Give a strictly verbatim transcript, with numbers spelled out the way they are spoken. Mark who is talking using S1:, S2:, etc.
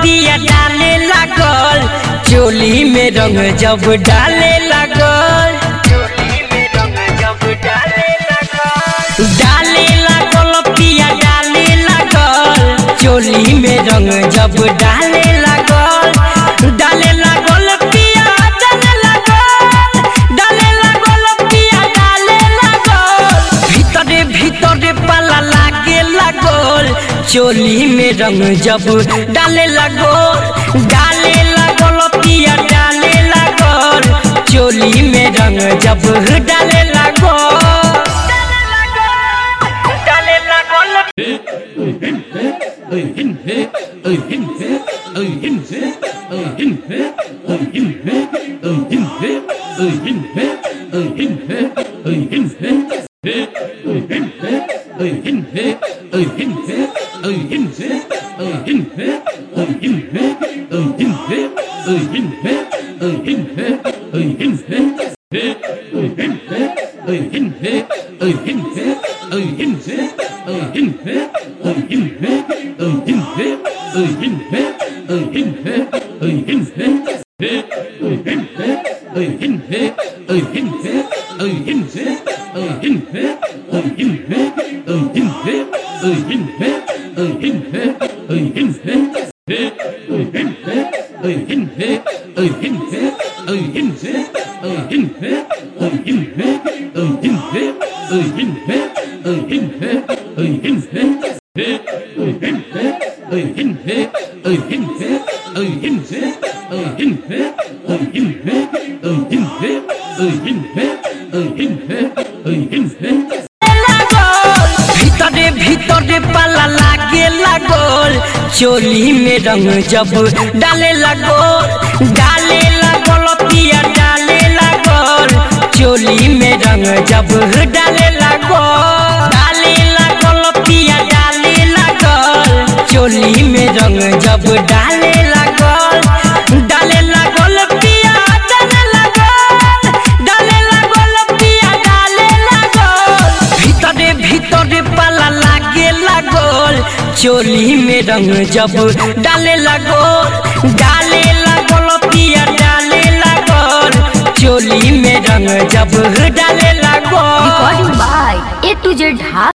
S1: पिया डाले लागल चोली में रंग जब डाले लागल डाले लागल पिया डाले लागल चोली में रंग जब डाले लागल डाले लागल पिया डाले लागल डाले लागल पिया डाले लागल भीतरे भीतरे पाला लागे लागल चोली में रंग जब डाले लागल डाले लागल पिया डाले लागल चोली में रंग जब डाले लागल डाले लागल भीतरे भीतरे पाला लागे लागल चोली में रंग जब डाले लागल डाले लागल पिया डाले लागल चोली में रंग जब डाले लागल डाले लागल पिया डाले लागल चोली में रंग जब डाले लागल डाले लागल पिया डाले लागल डाले लागल पिया डाले लागल भीतरे भीतरे पाला लागे लागल चोली में रंग जब डाले लागल डाले लागल पिया डाले लागल चोली में रंग जब डाले लागल।
S2: Recording by A to Z.